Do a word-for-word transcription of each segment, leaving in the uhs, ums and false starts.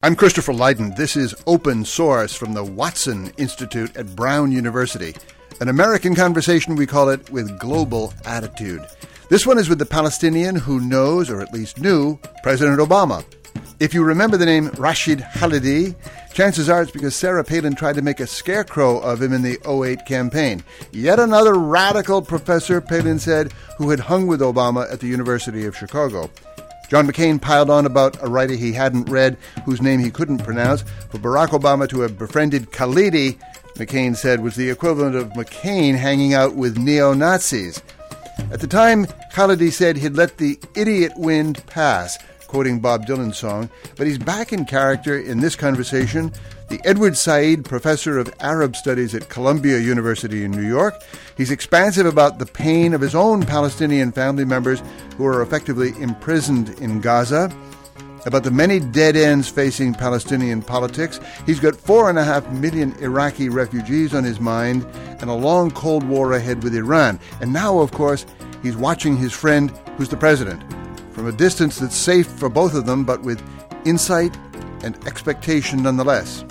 I'm Christopher Lydon. This is Open Source from the Watson Institute at Brown University. An American conversation, we call it, with global attitude. This one is with the Palestinian who knows, or at least knew, President Obama. If you remember the name Rashid Khalidi, chances are it's because Sarah Palin tried to make a scarecrow of him in the oh eight campaign. Yet another radical professor, Palin said, who had hung with Obama at the University of Chicago. John McCain piled on about a writer he hadn't read, whose name he couldn't pronounce. For Barack Obama to have befriended Khalidi, McCain said, was the equivalent of McCain hanging out with neo-Nazis. At the time, Khalidi said he'd let the idiot wind pass, quoting Bob Dylan's song, but he's back in character in this conversation. The Edward Said Professor of Arab Studies at Columbia University in New York. He's expansive about the pain of his own Palestinian family members who are effectively imprisoned in Gaza, about the many dead ends facing Palestinian politics. He's got four and a half million Iraqi refugees on his mind and a long Cold War ahead with Iran. And now, of course, he's watching his friend, who's the president, from a distance that's safe for both of them, but with insight and expectation nonetheless.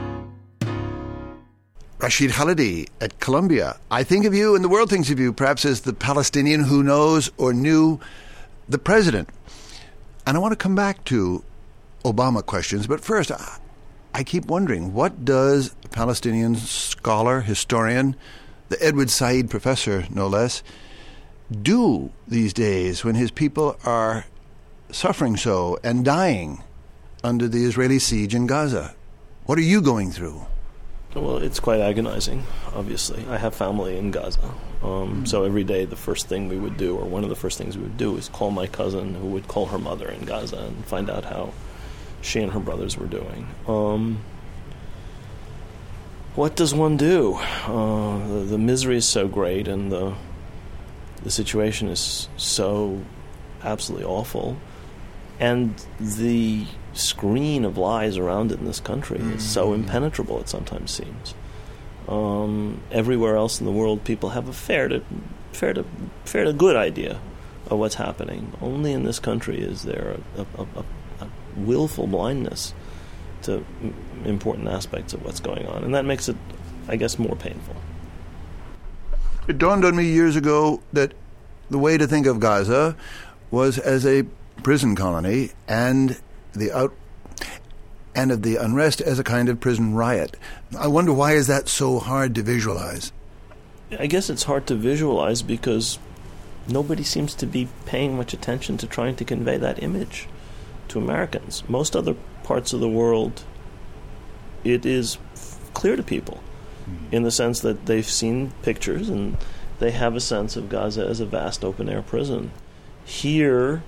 Rashid Khalidi at Columbia. I think of you, and the world thinks of you, perhaps as the Palestinian who knows or knew the president. And I want to come back to Obama questions, but first, I keep wondering, what does a Palestinian scholar, historian, the Edward Said professor, no less, do these days when his people are suffering so and dying under the Israeli siege in Gaza? What are you going through? Well, it's quite agonizing, obviously. I have family in Gaza, um, mm-hmm. so every day the first thing we would do, or one of the first things we would do, is call my cousin who would call her mother in Gaza and find out how she and her brothers were doing. Um, what does one do? Uh, the, the misery is so great, and the the situation is so absolutely awful, and the screen of lies around it in this country mm-hmm. is so impenetrable, it sometimes seems. Um, everywhere else in the world, people have a fair to fair to fair to good idea of what's happening. Only in this country is there a, a, a, a willful blindness to m- important aspects of what's going on, and that makes it, I guess, more painful. It dawned on me years ago that the way to think of Gaza was as a prison colony, and the out and of the unrest as a kind of prison riot. I wonder, why is that so hard to visualize? I guess it's hard to visualize because nobody seems to be paying much attention to trying to convey that image to Americans. Most other parts of the world, it is f- clear to people mm. in the sense that they've seen pictures and they have a sense of Gaza as a vast open-air prison. Here,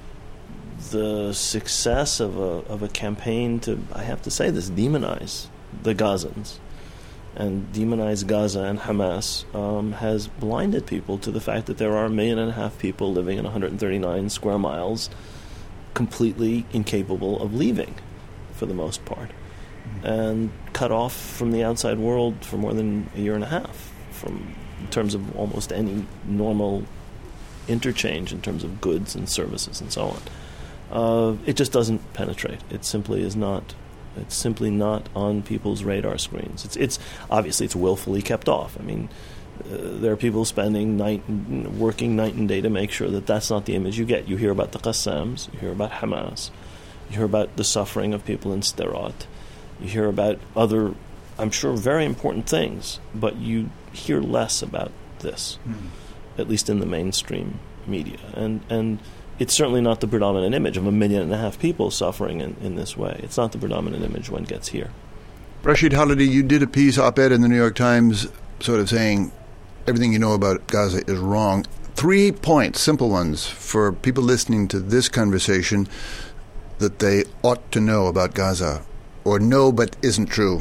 the success of a of a campaign to, I have to say this, demonize the Gazans and demonize Gaza and Hamas um, has blinded people to the fact that there are a million and a half people living in one hundred thirty-nine square miles completely incapable of leaving for the most part, mm-hmm. and cut off from the outside world for more than a year and a half from in terms of almost any normal interchange in terms of goods and services and so on. Uh, it just doesn't penetrate. It simply is not. It's simply not on people's radar screens. It's it's obviously it's willfully kept off. I mean, uh, there are people spending night, working night and day to make sure that that's not the image you get. You hear about the Qassams, you hear about Hamas, you hear about the suffering of people in Sderot, you hear about other, I'm sure, very important things, but you hear less about this, mm-hmm. at least in the mainstream media. And and. It's certainly not the predominant image of a million and a half people suffering in, in this way. It's not the predominant image one gets here. Rashid Khalidi, you did a piece, op-ed in the New York Times, sort of saying everything you know about Gaza is wrong. Three points, simple ones, for people listening to this conversation that they ought to know about Gaza, or know but isn't true.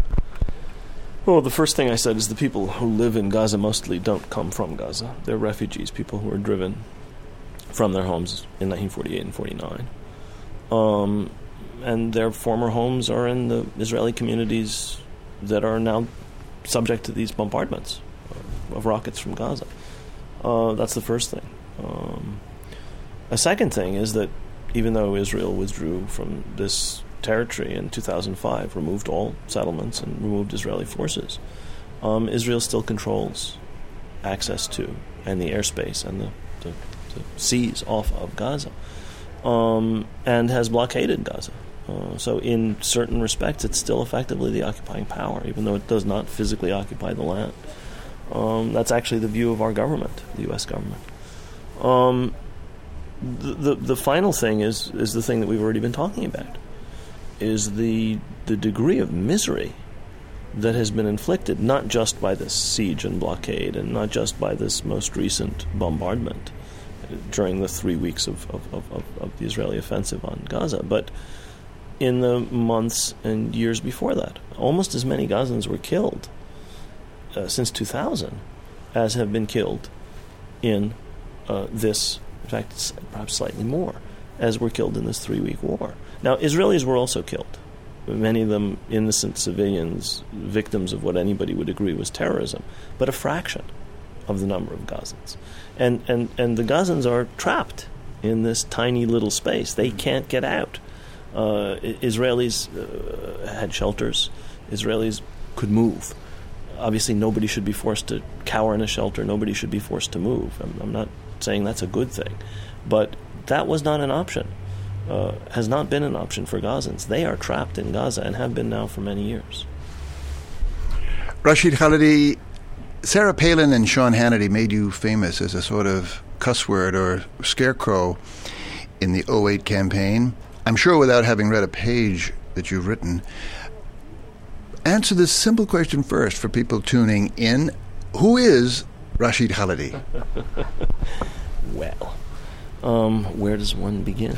Well, the first thing I said is the people who live in Gaza mostly don't come from Gaza. They're refugees, people who are driven from their homes in nineteen forty-eight and forty-nine. Um, and their former homes are in the Israeli communities that are now subject to these bombardments of rockets from Gaza. Uh, that's the first thing. Um, a second thing is that even though Israel withdrew from this territory in two thousand five, removed all settlements and removed Israeli forces, um, Israel still controls access to and the airspace and the, the, the seas off of Gaza, um, and has blockaded Gaza. Uh, so in certain respects, it's still effectively the occupying power, even though it does not physically occupy the land. Um, that's actually the view of our government, the U S government. Um, the, the the final thing is is the thing that we've already been talking about, is the the degree of misery that has been inflicted, not just by this siege and blockade, and not just by this most recent bombardment during the three weeks of, of, of, of the Israeli offensive on Gaza, but in the months and years before that. Almost as many Gazans were killed uh, since two thousand as have been killed in uh, this, in fact, perhaps slightly more, as were killed in this three-week war. Now, Israelis were also killed. Many of them innocent civilians, victims of what anybody would agree was terrorism, but a fraction of the number of Gazans. And, and, and the Gazans are trapped in this tiny little space. They can't get out. Uh, Israelis uh, had shelters. Israelis could move. Obviously, nobody should be forced to cower in a shelter. Nobody should be forced to move. I'm, I'm not saying that's a good thing. But that was not an option. Uh, has not been an option for Gazans. They are trapped in Gaza and have been now for many years. Rashid Khalidi, Sarah Palin and Sean Hannity made you famous as a sort of cuss word or scarecrow in the oh eight campaign. I'm sure without having read a page that you've written. Answer this simple question first for people tuning in. Who is Rashid Khalidi? Well, um, where does one begin?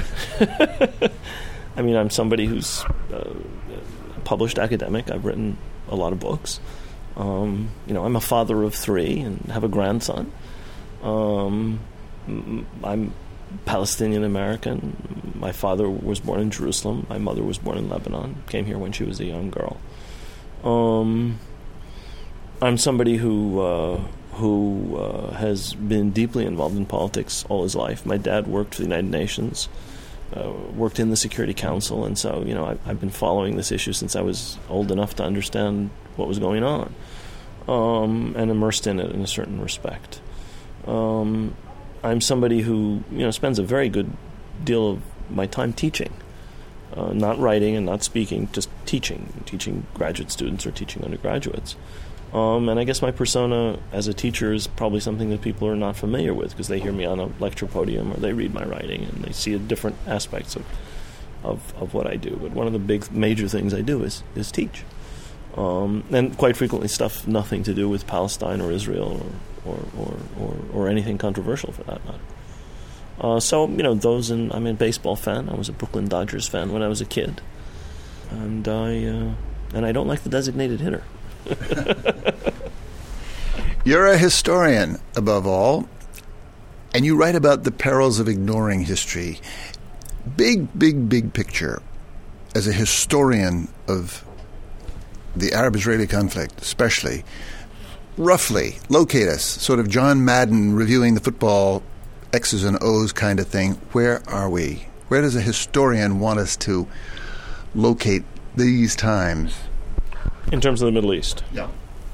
I mean, I'm somebody who's uh, a published academic. I've written a lot of books. Um, you know, I'm a father of three and have a grandson. Um, I'm Palestinian American. My father was born in Jerusalem. My mother was born in Lebanon. Came here when she was a young girl. Um, I'm somebody who uh, who uh, has been deeply involved in politics all his life. My dad worked for the United Nations, uh, worked in the Security Council, and so you know I, I've been following this issue since I was old enough to understand what was going on, um, and immersed in it in a certain respect. Um, I'm somebody who you know spends a very good deal of my time teaching. Uh, not writing and not speaking, just teaching, teaching graduate students or teaching undergraduates. Um, and I guess my persona as a teacher is probably something that people are not familiar with because they hear me on a lecture podium or they read my writing and they see different aspects of, of, of what I do. But one of the big major things I do is, is teach. Um, and quite frequently stuff nothing to do with Palestine or Israel or, or, or, or, or anything controversial for that matter. Uh, so, you know, those, and I'm a baseball fan. I was a Brooklyn Dodgers fan when I was a kid. And I uh, and I don't like the designated hitter. You're a historian, above all, and you write about the perils of ignoring history. Big, big, big picture. As a historian of the Arab-Israeli conflict, especially, roughly, locate us, sort of John Madden reviewing the football X's and O's kind of thing. Where are we? Where does a historian want us to locate these times? In terms of the Middle East? Yeah.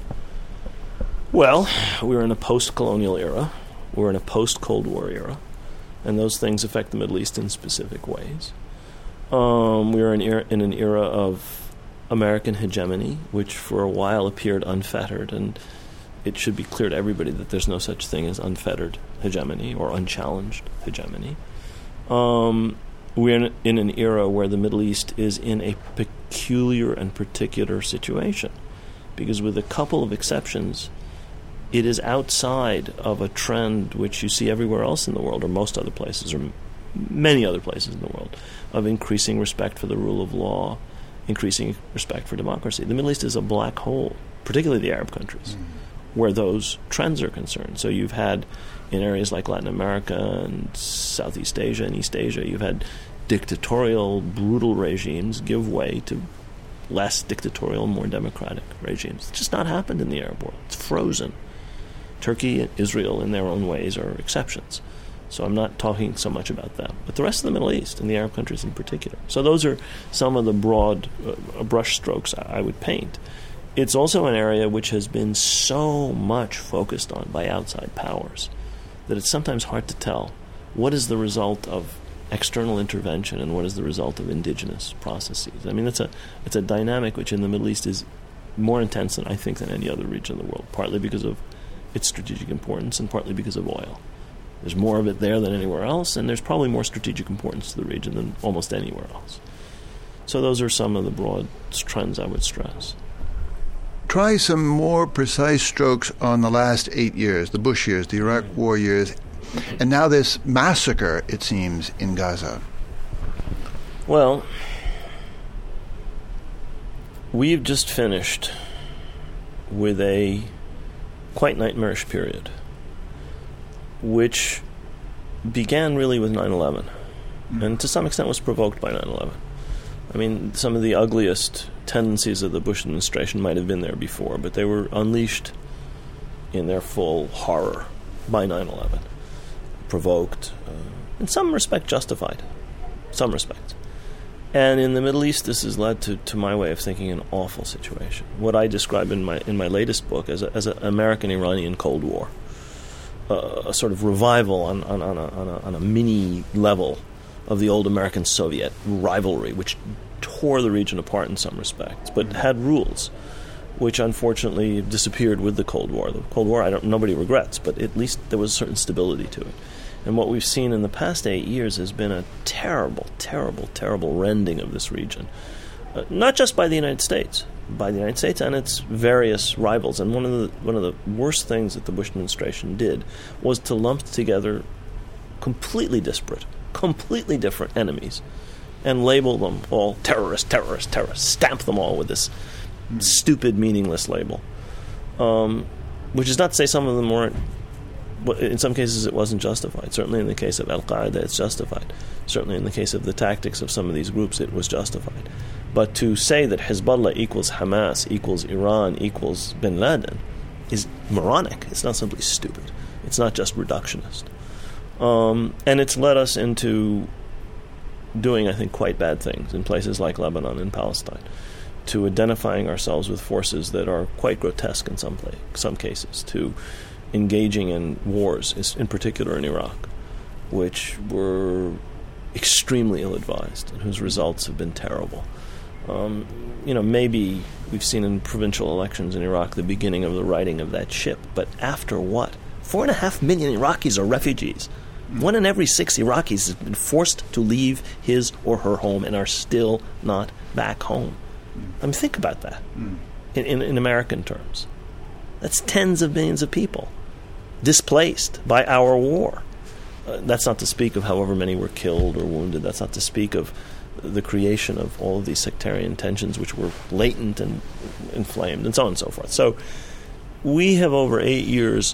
Well, we're in a post-colonial era. We're in a post-Cold War era. And those things affect the Middle East in specific ways. Um, we're in, er- in an era of American hegemony, which for a while appeared unfettered, and it should be clear to everybody that there's no such thing as unfettered hegemony or unchallenged hegemony. Um, we're in, in an era where the Middle East is in a peculiar and particular situation, because with a couple of exceptions, it is outside of a trend which you see everywhere else in the world, or most other places, or m- many other places in the world, of increasing respect for the rule of law, increasing respect for democracy. The Middle East is a black hole, particularly the Arab countries. Mm. Where those trends are concerned. So you've had, in areas like Latin America and Southeast Asia and East Asia, you've had dictatorial, brutal regimes give way to less dictatorial, more democratic regimes. It's just not happened in the Arab world. It's frozen. Turkey and Israel, in their own ways, are exceptions. So I'm not talking so much about that, but the rest of the Middle East and the Arab countries in particular. So those are some of the broad uh, brush strokes I, I would paint. It's also an area which has been so much focused on by outside powers that it's sometimes hard to tell what is the result of external intervention and what is the result of indigenous processes. I mean, it's a it's a dynamic which in the Middle East is more intense than I think than any other region of the world, partly because of its strategic importance and partly because of oil. There's more of it there than anywhere else, and there's probably more strategic importance to the region than almost anywhere else. So those are some of the broad trends I would stress. Try some more precise strokes on the last eight years, the Bush years, the Iraq War years, and now this massacre, it seems, in Gaza. Well, we've just finished with a quite nightmarish period, which began really with nine eleven, mm. and to some extent was provoked by nine eleven. I mean, some of the ugliest tendencies of the Bush administration might have been there before, but they were unleashed in their full horror by nine eleven, provoked, uh, in some respect justified, some respects. And in the Middle East, this has led to, to my way of thinking, an awful situation. What I describe in my in my latest book as a, as an American-Iranian Cold War. Uh, a sort of revival on on, on, a, on, a, on a mini level of the old American-Soviet rivalry, which tore the region apart in some respects, but had rules, which unfortunately disappeared with the Cold War. The Cold War, I don't, nobody regrets, but at least there was a certain stability to it. And what we've seen in the past eight years has been a terrible, terrible, terrible rending of this region, uh, not just by the United States, by the United States and its various rivals. And one of the one of the worst things that the Bush administration did was to lump together completely disparate, completely different enemies and label them all terrorists, terrorists, terrorists, stamp them all with this mm. stupid, meaningless label. Um, which is not to say some of them weren't, in some cases it wasn't justified. Certainly in the case of Al-Qaeda, it's justified. Certainly in the case of the tactics of some of these groups, it was justified. But to say that Hezbollah equals Hamas, equals Iran, equals bin Laden is moronic. It's not simply stupid. It's not just reductionist. Um, and it's led us into doing, I think, quite bad things in places like Lebanon and Palestine, to identifying ourselves with forces that are quite grotesque in some play, some cases, to engaging in wars, in particular in Iraq, which were extremely ill-advised and whose results have been terrible. Um, you know, maybe we've seen in provincial elections in Iraq the beginning of the righting of that ship, but after what? Four and a half million Iraqis are refugees. Mm. One in every six Iraqis has been forced to leave his or her home and are still not back home. Mm. I mean, think about that mm. in, in, in American terms. That's tens of millions of people displaced by our war. Uh, that's not to speak of however many were killed or wounded. That's not to speak of the creation of all of these sectarian tensions which were latent and inflamed and so on and so forth. So we have over eight years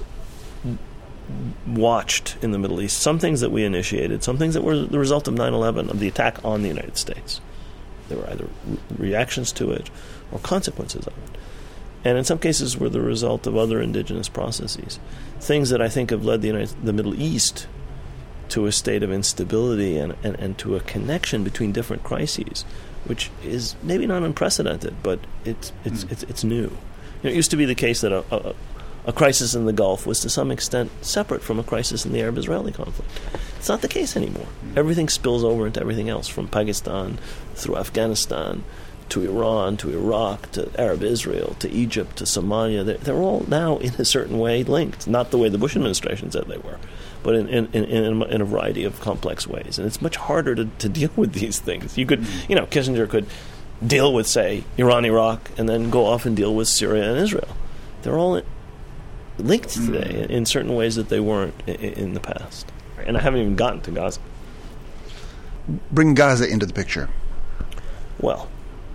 watched in the Middle East some things that we initiated, some things that were the result of nine eleven, of the attack on the United States. There were either re- reactions to it or consequences of it. And in some cases were the result of other indigenous processes. Things that I think have led the, United, the Middle East to a state of instability and, and, and to a connection between different crises, which is maybe not unprecedented, but it's it's mm. it's, it's new. You know, it used to be the case that a, a, a crisis in the Gulf was to some extent separate from a crisis in the Arab-Israeli conflict. It's not the case anymore. Mm. Everything spills over into everything else, from Pakistan through Afghanistan to Iran, to Iraq, to Arab Israel, to Egypt, to Somalia. They're, they're all now, in a certain way, linked. Not the way the Bush administration said they were, but in in, in, in a variety of complex ways. And it's much harder to, to deal with these things. You could, you know, Kissinger could deal with, say, Iran, Iraq, and then go off and deal with Syria and Israel. They're all linked today in certain ways that they weren't in, in the past. And I haven't even gotten to Gaza. Bring Gaza into the picture. Well,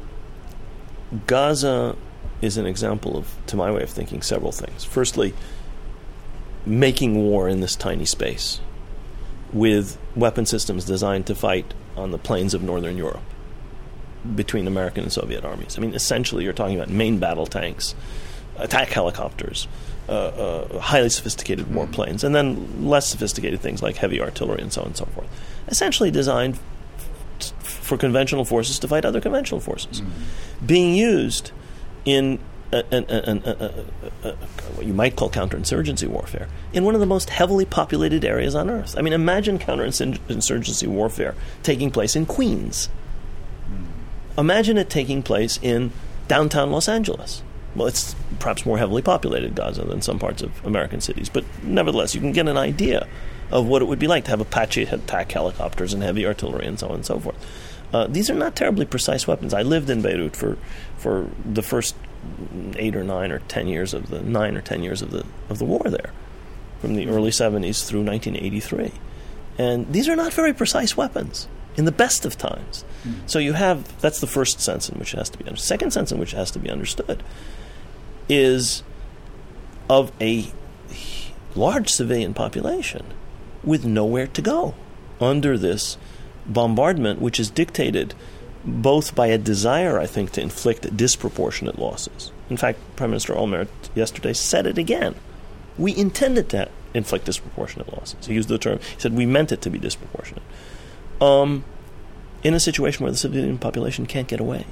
Gaza is an example of, to my way of thinking, several things. Firstly, making war in this tiny space with weapon systems designed to fight on the plains of northern Europe between American and Soviet armies. I mean, essentially, you're talking about main battle tanks, attack helicopters, uh, highly sophisticated warplanes, and then less sophisticated things like heavy artillery and so on and so forth. Essentially designed f- for conventional forces to fight other conventional forces, mm-hmm. being used in a, a, a, a, a, a, what you might call counterinsurgency warfare in one of the most heavily populated areas on Earth. I mean, imagine counterinsurgency warfare taking place in Queens. Mm-hmm. Imagine it taking place in downtown Los Angeles. Well, it's perhaps more heavily populated Gaza than some parts of American cities, but nevertheless, you can get an idea of what it would be like to have Apache attack helicopters and heavy artillery and so on and so forth. Uh, these are not terribly precise weapons. I lived in Beirut for for the first eight or nine or ten years of the nine or ten years of the of the war there, from the early seventies through nineteen eighty-three, and these are not very precise weapons in the best of times. Mm-hmm. So you have that's the first sense in which it has to be understood. Second sense in which it has to be understood is of a large civilian population with nowhere to go under this bombardment, which is dictated both by a desire, I think, to inflict disproportionate losses. In fact, Prime Minister Olmert yesterday said it again. We intended to inflict disproportionate losses. He used the term, he said we meant it to be disproportionate. Um, in a situation where the civilian population can't get away.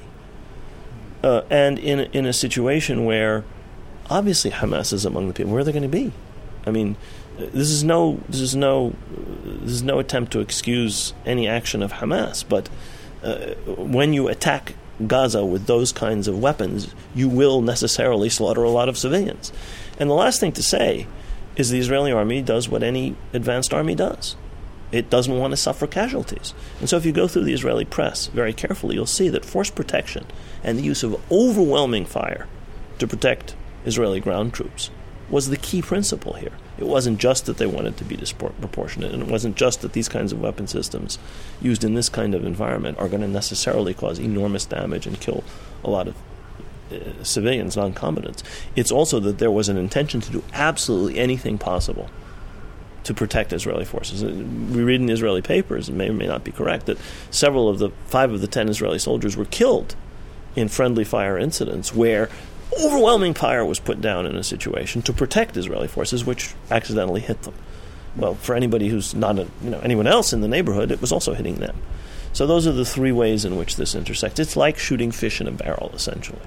Uh, and in, in a situation where obviously Hamas is among the people, where are they going to be? I mean, this is no this is no this is no attempt to excuse any action of Hamas, but uh, when you attack Gaza with those kinds of weapons, you will necessarily slaughter a lot of civilians. And the last thing to say is the Israeli army does what any advanced army does. It doesn't want to suffer casualties. And so if you go through the Israeli press very carefully, you'll see that force protection and the use of overwhelming fire to protect Israeli ground troops was the key principle here. It wasn't just that they wanted to be disproportionate, and it wasn't just that these kinds of weapon systems used in this kind of environment are going to necessarily cause enormous damage and kill a lot of uh, civilians, non-combatants. It's also that there was an intention to do absolutely anything possible to protect Israeli forces. We read in the Israeli papers, it may or may not be correct, that several of the, five of the ten Israeli soldiers were killed in friendly fire incidents where overwhelming fire was put down in a situation to protect Israeli forces, which accidentally hit them. Well, for anybody who's not a, you know anyone else in the neighborhood, it was also hitting them. So those are the three ways in which this intersects. It's like shooting fish in a barrel, essentially.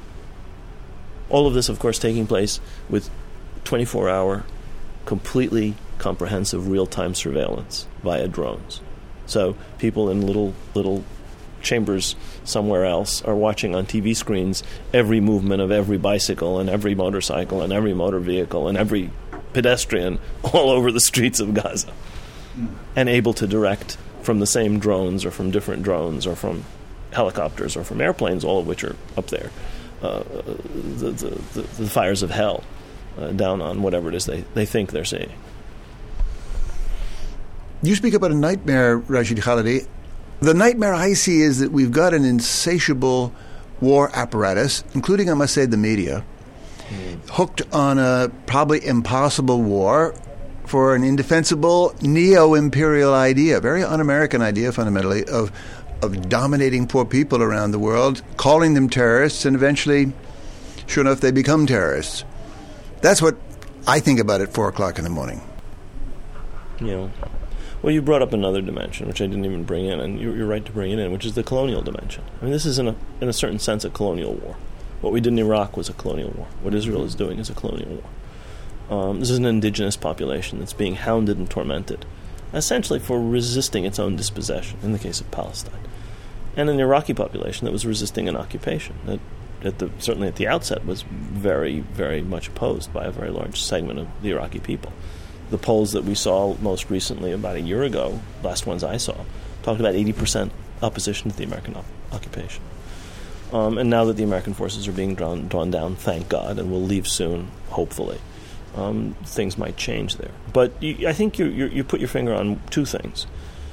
All of this, of course, taking place with twenty-four hour, completely comprehensive real-time surveillance via drones. So people in little little chambers somewhere else are watching on T V screens every movement of every bicycle and every motorcycle and every motor vehicle and every pedestrian all over the streets of Gaza, mm. and able to direct from the same drones or from different drones or from helicopters or from airplanes, all of which are up there, uh, the, the, the, the fires of hell uh, down on whatever it is they, they think they're seeing. You speak about a nightmare, Rashid Khalidi. The nightmare I see is that we've got an insatiable war apparatus, including, I must say, the media, mm. hooked on a probably impossible war for an indefensible neo-imperial idea, very un-American idea, fundamentally, of of dominating poor people around the world, calling them terrorists, and eventually, sure enough, they become terrorists. That's what I think about at four o'clock in the morning. Yeah. Well, you brought up another dimension, which I didn't even bring in, and you're right to bring it in, which is the colonial dimension. I mean, this is, in a, in a certain sense, a colonial war. What we did in Iraq was a colonial war. What Israel is doing is a colonial war. Um, this is an indigenous population that's being hounded and tormented, essentially for resisting its own dispossession, in the case of Palestine. And an Iraqi population that was resisting an occupation, that at the, certainly at the outset was very, very much opposed by a very large segment of the Iraqi people. The polls that we saw most recently about a year ago, last ones I saw, talked about eighty percent opposition to the American op- occupation. Um, and now that the American forces are being drawn, drawn down, thank God, and will leave soon, hopefully, um, things might change there. But you, I think you, you, you put your finger on two things.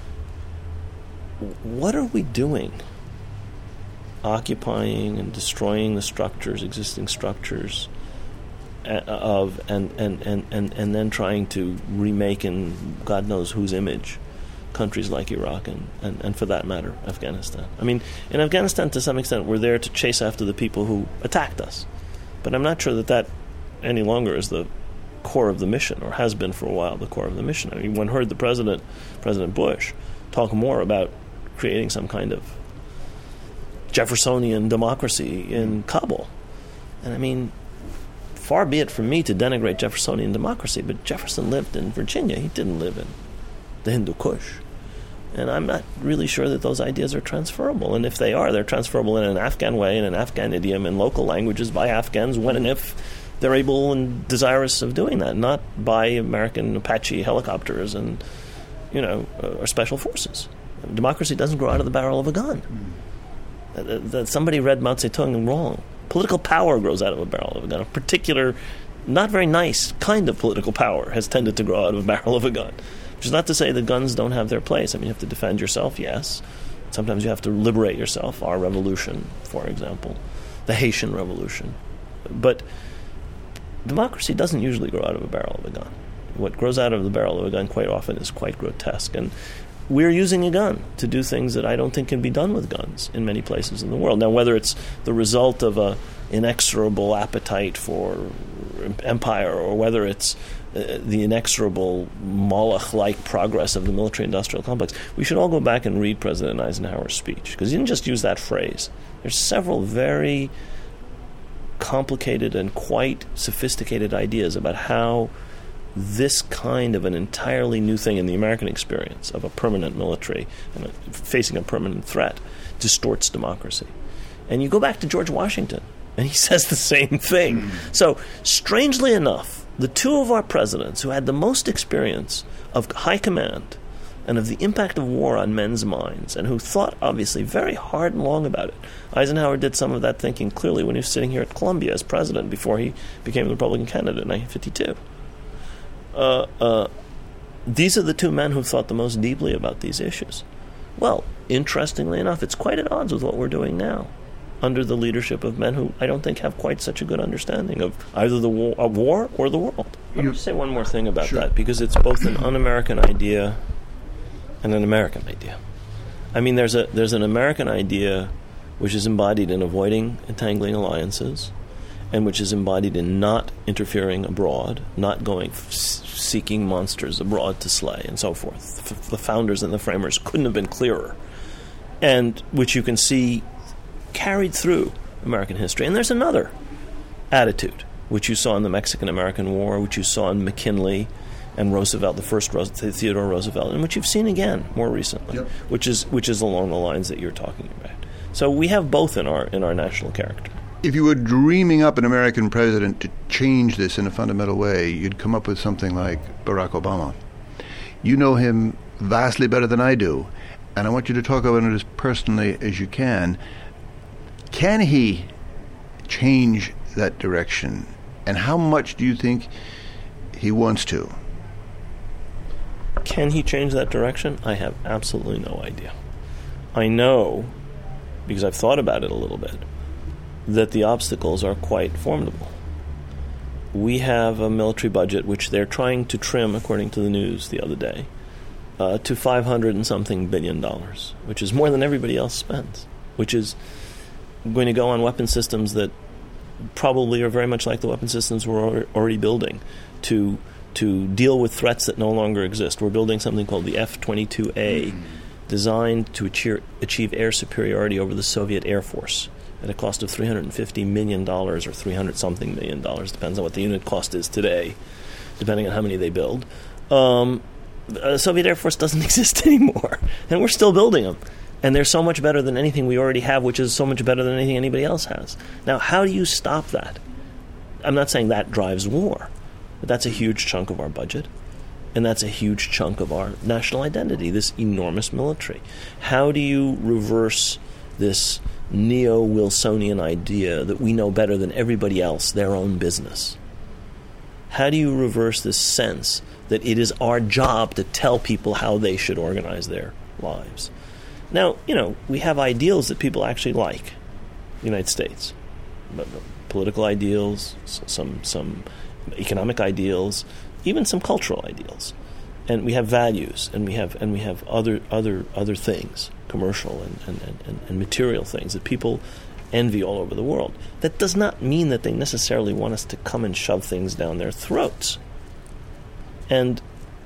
What are we doing? Occupying and destroying the structures, existing structures, of and, and, and, and, and then trying to remake in God knows whose image countries like Iraq and, and, and for that matter Afghanistan. I mean, in Afghanistan to some extent we're there to chase after the people who attacked us, but I'm not sure that that any longer is the core of the mission, or has been for a while the core of the mission. I mean, one heard the president, President Bush, talk more about creating some kind of Jeffersonian democracy in Kabul. And I mean, far be it from me to denigrate Jeffersonian democracy, but Jefferson lived in Virginia. He didn't live in the Hindu Kush. And I'm not really sure that those ideas are transferable. And if they are, they're transferable in an Afghan way, in an Afghan idiom, in local languages by Afghans when and if they're able and desirous of doing that, not by American Apache helicopters and, you know, uh, or special forces. Democracy doesn't grow out of the barrel of a gun. Mm. Uh, uh, somebody read Mao Zedong wrong. Political power grows out of a barrel of a gun. A particular, not very nice kind of political power has tended to grow out of a barrel of a gun. Which is not to say that guns don't have their place. I mean, you have to defend yourself, yes. Sometimes you have to liberate yourself. Our revolution, for example, the Haitian Revolution. But democracy doesn't usually grow out of a barrel of a gun. What grows out of the barrel of a gun quite often is quite grotesque. And we're using a gun to do things that I don't think can be done with guns in many places in the world. Now, whether it's the result of an inexorable appetite for empire, or whether it's uh, the inexorable Moloch-like progress of the military-industrial complex, we should all go back and read President Eisenhower's speech, because he didn't just use that phrase. There's several very complicated and quite sophisticated ideas about how this kind of an entirely new thing in the American experience of a permanent military and a, facing a permanent threat distorts democracy. And you go back to George Washington, and he says the same thing. Mm. So, strangely enough, the two of our presidents who had the most experience of high command and of the impact of war on men's minds, and who thought, obviously, very hard and long about it. Eisenhower did some of that thinking clearly when he was sitting here at Columbia as president before he became the Republican candidate in nineteen fifty-two. Uh, uh, these are the two men who thought the most deeply about these issues. Well, interestingly enough, it's quite at odds with what we're doing now, under the leadership of men who I don't think have quite such a good understanding of either the war, of war or the world. Let me say one more thing about sure. that, because it's both an un-American idea and an American idea. I mean, there's a there's an American idea which is embodied in avoiding entangling alliances, and which is embodied in not interfering abroad, not going f- seeking monsters abroad to slay, and so forth. F- the founders and the framers couldn't have been clearer, and which you can see carried through American history. And there's another attitude, which you saw in the Mexican-American War, which you saw in McKinley and Roosevelt, the first Ro- Theodore Roosevelt, and which you've seen again more recently, yep. which is which is along the lines that you're talking about. So we have both in our in our national character. If you were dreaming up an American president to change this in a fundamental way, you'd come up with something like Barack Obama. You know him vastly better than I do, and I want you to talk about it as personally as you can. Can he change that direction, and how much do you think he wants to? Can he change that direction? I have absolutely no idea. I know, because I've thought about it a little bit, that the obstacles are quite formidable. We have a military budget which they're trying to trim, according to the news the other day, uh, to five hundred and something billion dollars, which is more than everybody else spends, which is going to go on weapon systems that probably are very much like the weapon systems we're already building to to deal with threats that no longer exist. We're building something called the F twenty-two A, mm-hmm. designed to achieve, achieve air superiority over the Soviet Air Force at a cost of three hundred fifty million dollars or three hundred something million dollars, depends on what the unit cost is today, depending on how many they build. Um, the Soviet Air Force doesn't exist anymore, and we're still building them. And they're so much better than anything we already have, which is so much better than anything anybody else has. Now, how do you stop that? I'm not saying that drives war, but that's a huge chunk of our budget, and that's a huge chunk of our national identity, this enormous military. How do you reverse this neo-Wilsonian idea that we know better than everybody else their own business? How do you reverse this sense that it is our job to tell people how they should organize their lives? Now, you know, we have ideals that people actually like, the United States, but political ideals, some some economic ideals, even some cultural ideals, and we have values, and we have and we have other other other things, commercial and and, and, and material things that people envy all over the world. That does not mean that they necessarily want us to come and shove things down their throats. And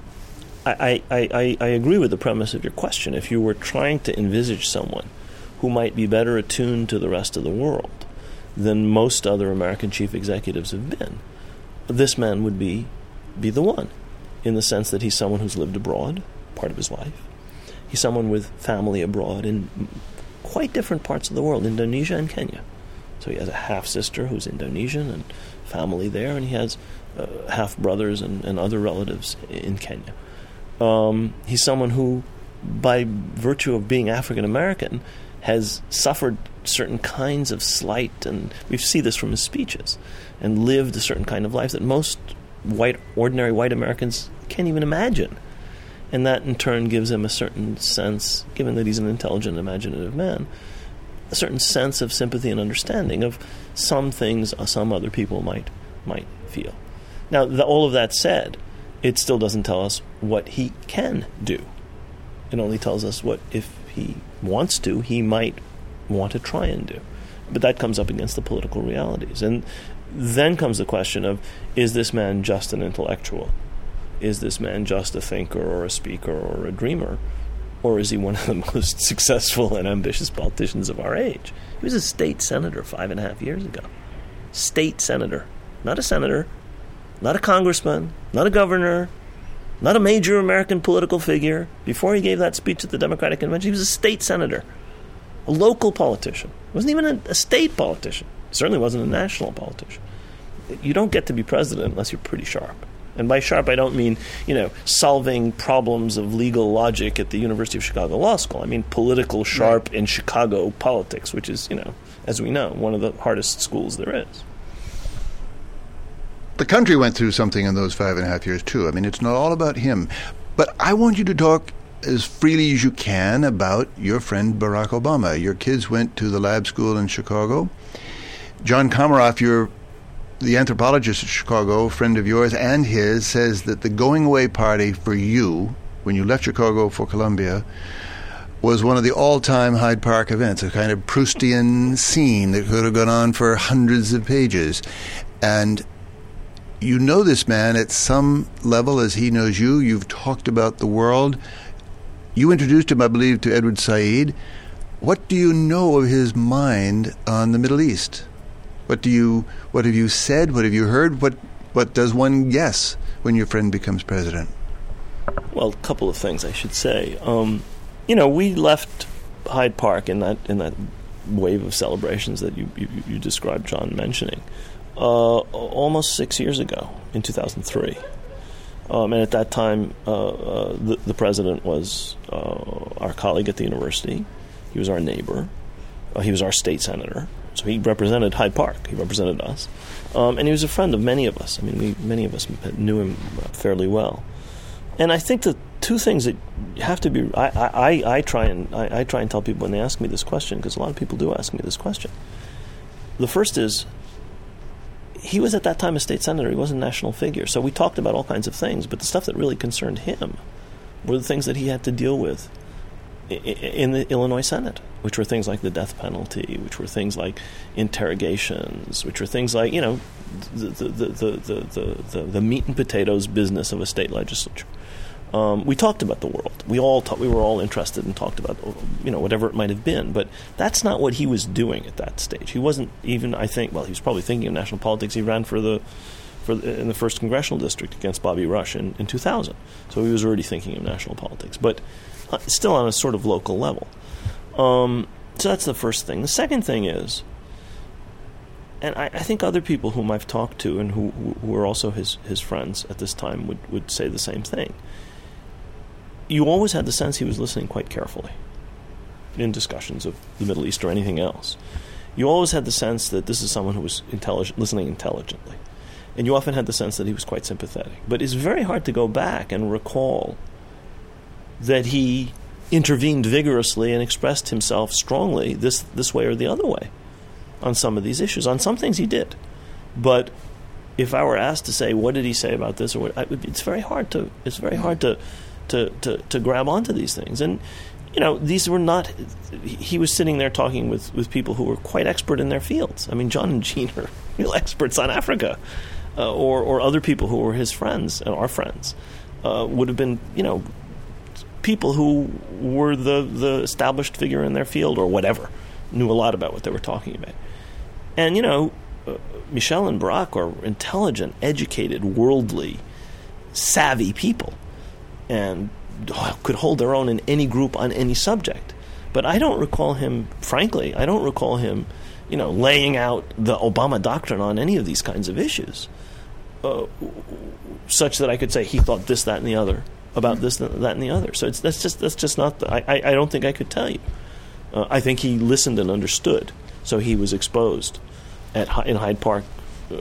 I, I, I, I agree with the premise of your question. If you were trying to envisage someone who might be better attuned to the rest of the world than most other American chief executives have been, this man would be be the one, in the sense that he's someone who's lived abroad part of his life. He's someone with family abroad in quite different parts of the world, Indonesia and Kenya. So he has a half-sister who's Indonesian and family there, and he has uh, half-brothers and, and other relatives in Kenya. Um, he's someone who, by virtue of being African-American, has suffered certain kinds of slight, and we see this from his speeches, and lived a certain kind of life that most white, ordinary white Americans can't even imagine. And that, in turn, gives him a certain sense, given that he's an intelligent, imaginative man, a certain sense of sympathy and understanding of some things some other people might might feel. Now, the, all of that said, it still doesn't tell us what he can do. It only tells us what, if he wants to, he might want to try and do. But that comes up against the political realities. And then comes the question of, is this man just an intellectual? Is this man just a thinker or a speaker or a dreamer? Or is he one of the most successful and ambitious politicians of our age? He was a state senator five and a half years ago. State senator. Not a senator, not a congressman, not a governor, not a major American political figure. Before he gave that speech at the Democratic Convention, he was a state senator, a local politician. He wasn't even a, a state politician. He certainly wasn't a national politician. You don't get to be president unless you're pretty sharp. And by sharp, I don't mean, you know, solving problems of legal logic at the University of Chicago Law School. I mean political sharp in Chicago politics, which is, you know, as we know, one of the hardest schools there is. The country went through something in those five and a half years, too. I mean, it's not all about him. But I want you to talk as freely as you can about your friend Barack Obama. Your kids went to the lab school in Chicago. John Comaroff, your the anthropologist at Chicago, friend of yours and his, says that the going-away party for you, when you left Chicago for Columbia, was one of the all-time Hyde Park events, a kind of Proustian scene that could have gone on for hundreds of pages. And you know this man at some level as he knows you. You've talked about the world. You introduced him, I believe, to Edward Said. What do you know of his mind on the Middle East? What do you? What have you said? What have you heard? What What does one guess when your friend becomes president? Well, a couple of things I should say. Um, you know, we left Hyde Park in that in that wave of celebrations that you you, you described John mentioning uh, almost six years ago in two thousand three. Um, and at that time, uh, uh, the, the president was uh, our colleague at the university. He was our neighbor. Uh, he was our state senator. So he represented Hyde Park. He represented us. Um, and he was a friend of many of us. I mean, we, many of us knew him fairly well. And I think the two things that have to be... I, I, I, try and, I, I try and tell people when they ask me this question, because a lot of people do ask me this question. The first is, he was at that time a state senator. He wasn't a national figure. So we talked about all kinds of things, but the stuff that really concerned him were the things that he had to deal with in the Illinois Senate, which were things like the death penalty, which were things like interrogations, which were things like, you know, the the the the the, the, the meat and potatoes business of a state legislature. Um, we talked about the world. We all ta- we were all interested and talked about, you know, whatever it might have been. But that's not what he was doing at that stage. He wasn't even, I think, well, he was probably thinking of national politics. He ran for the for the, in the first congressional district against Bobby Rush in, in two thousand. So he was already thinking of national politics, but uh, still on a sort of local level. Um, so that's the first thing. The second thing is, and I, I think other people whom I've talked to and who, who were also his, his friends at this time would, would say the same thing. You always had the sense he was listening quite carefully in discussions of the Middle East or anything else. You always had the sense that this is someone who was intelligent, listening intelligently. And you often had the sense that he was quite sympathetic. But it's very hard to go back and recall that he intervened vigorously and expressed himself strongly this this way or the other way on some of these issues. On some things he did. But if I were asked to say, what did he say about this, or what, I, it's very hard to it's very hard to, to, to, to grab onto these things. And you know, these were not, he was sitting there talking with, with people who were quite expert in their fields. I mean, John and Jean are real experts on Africa, uh, or, or other people who were his friends and our friends uh, would have been, you know, people who were the, the established figure in their field or whatever, knew a lot about what they were talking about. And, you know, uh, Michel and Barak are intelligent, educated, worldly, savvy people, and could hold their own in any group on any subject. But I don't recall him, frankly, I don't recall him, you know, laying out the Obama doctrine on any of these kinds of issues, uh, such that I could say he thought this, that, and the other about this, that, and the other. So it's that's just that's just not. The, I I don't think I could tell you. Uh, I think he listened and understood, so he was exposed at in Hyde Park. Uh,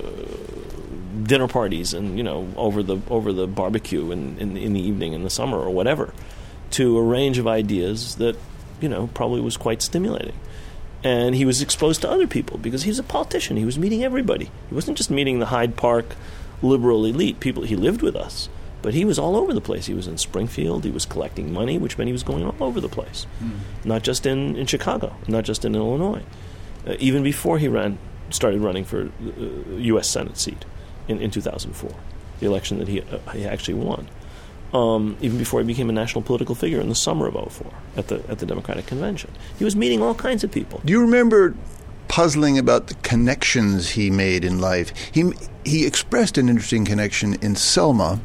dinner parties and, you know, over the over the barbecue in, in in the evening in the summer or whatever, to a range of ideas that, you know, probably was quite stimulating. And he was exposed to other people because he was a politician. He was meeting everybody. He wasn't just meeting the Hyde Park liberal elite people. He lived with us, but he was all over the place. He was in Springfield. He was collecting money, which meant he was going all over the place, mm. not just in, in Chicago, not just in Illinois. Uh, even before he ran, started running for the uh, U S Senate seat. In, in two thousand four, the election that he, uh, he actually won, um, even before he became a national political figure in the summer of oh four at the at the Democratic Convention. He was meeting all kinds of people. Do you remember puzzling about the connections he made in life? He he expressed an interesting connection in Selma,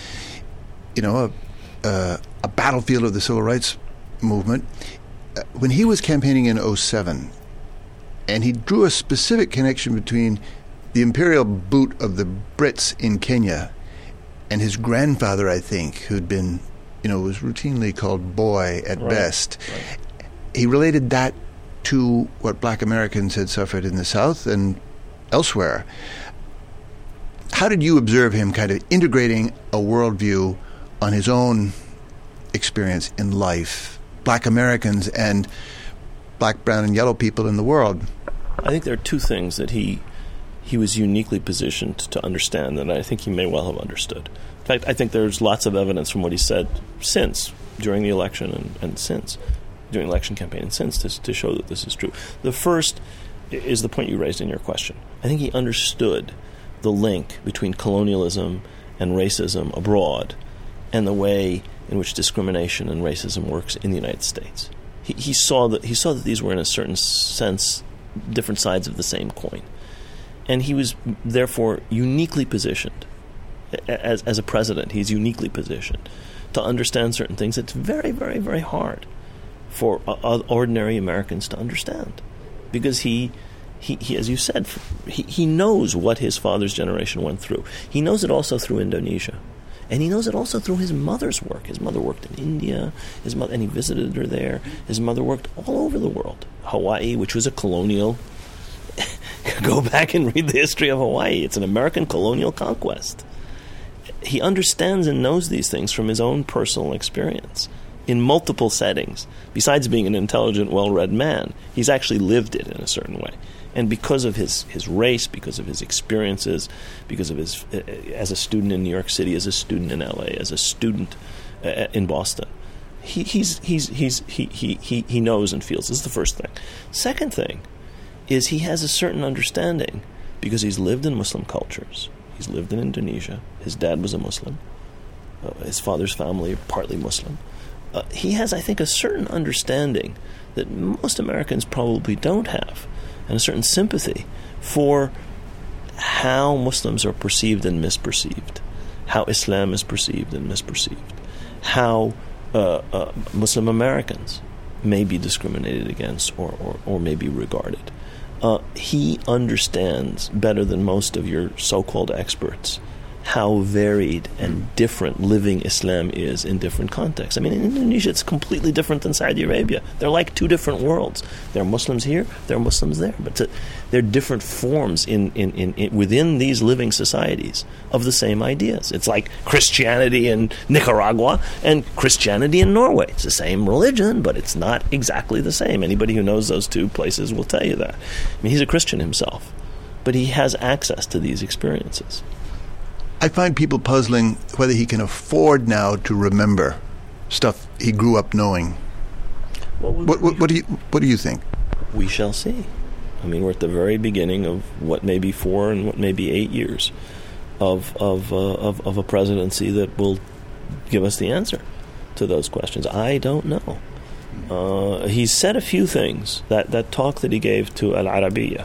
you know, a, uh, a battlefield of the civil rights movement, uh, when he was campaigning in oh seven, and he drew a specific connection between the imperial boot of the Brits in Kenya and his grandfather, I think, who'd been, you know, was routinely called boy at right. best. Right. He related that to what black Americans had suffered in the South and elsewhere. How did you observe him kind of integrating a worldview on his own experience in life, black Americans and black, brown, and yellow people in the world? I think there are two things that he he was uniquely positioned to understand, and I think he may well have understood. In fact, I think there's lots of evidence from what he said since, during the election and, and since, during the election campaign and since, to, to show that this is true. The first is the point you raised in your question. I think he understood the link between colonialism and racism abroad and the way in which discrimination and racism works in the United States. He, he saw that he saw that these were, in a certain sense, different sides of the same coin. And he was, therefore, uniquely positioned, as as a president, he's uniquely positioned to understand certain things. It's very, very, very hard for uh, ordinary Americans to understand. Because he, he, he as you said, he, he knows what his father's generation went through. He knows it also through Indonesia. And he knows it also through his mother's work. His mother worked in India, his mother, and he visited her there. His mother worked all over the world. Hawaii, which was a colonial... Go back and read the history of Hawaii. It's an American colonial conquest. He understands and knows these things from his own personal experience in multiple settings. Besides being an intelligent, well-read man, he's actually lived it in a certain way. And because of his, his race, because of his experiences, because of his uh, as a student in New York City, as a student in L A, as a student uh, in Boston, he he's he's he's he he he he knows and feels. This is the first thing. Second thing is he has a certain understanding because he's lived in Muslim cultures. He's lived in Indonesia. His dad was a Muslim. Uh, his father's family partly Muslim. Uh, he has, I think, a certain understanding that most Americans probably don't have, and a certain sympathy for how Muslims are perceived and misperceived, how Islam is perceived and misperceived, how uh, uh, Muslim Americans may be discriminated against or, or, or may be regarded. Uh, he understands better than most of your so-called experts how varied and different living Islam is in different contexts. I mean, in Indonesia, it's completely different than Saudi Arabia. They're like two different worlds. There are Muslims here, there are Muslims there, but to, they're different forms in, in, in, in within these living societies of the same ideas. It's like Christianity in Nicaragua and Christianity in Norway. It's the same religion, but it's not exactly the same. Anybody who knows those two places will tell you that. I mean, he's a Christian himself, but he has access to these experiences. I find people puzzling whether he can afford now to remember stuff he grew up knowing. Well, we, what, what, what do you What do you think? We shall see. I mean, we're at the very beginning of what may be four and what may be eight years of of, uh, of of a presidency that will give us the answer to those questions. I don't know. Uh, he's said a few things. That that talk that he gave to Al Arabiya,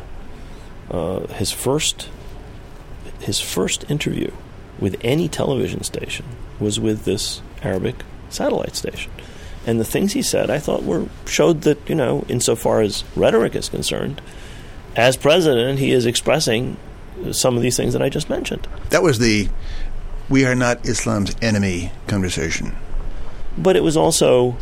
uh, his first his first interview with any television station was with this Arabic satellite station. And the things he said, I thought, were showed that, you know, insofar as rhetoric is concerned, as president, he is expressing some of these things that I just mentioned. That was the "we are not Islam's enemy" conversation. But it was also,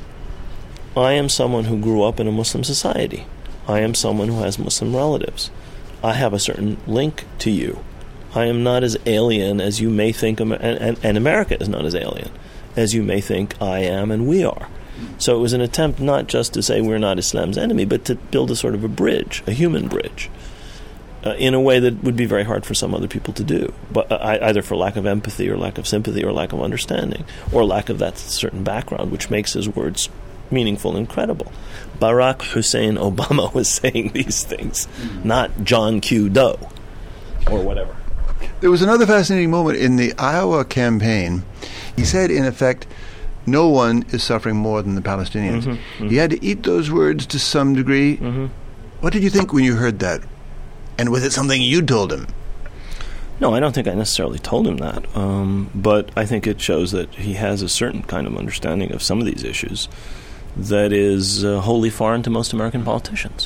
I am someone who grew up in a Muslim society. I am someone who has Muslim relatives. I have a certain link to you. I am not as alien as you may think, and, and, and America is not as alien as you may think I am and we are. So it was an attempt not just to say we're not Islam's enemy, but to build a sort of a bridge, a human bridge, uh, in a way that would be very hard for some other people to do, but uh, either for lack of empathy or lack of sympathy or lack of understanding or lack of that certain background, which makes his words meaningful and credible. Barack Hussein Obama was saying these things, not John Q. Doe or whatever. There was another fascinating moment in the Iowa campaign. He said, in effect, no one is suffering more than the Palestinians. Mm-hmm, mm-hmm. He had to eat those words to some degree. Mm-hmm. What did you think when you heard that? And was it something you told him? No, I don't think I necessarily told him that. Um, but I think it shows that he has a certain kind of understanding of some of these issues that is uh, wholly foreign to most American politicians.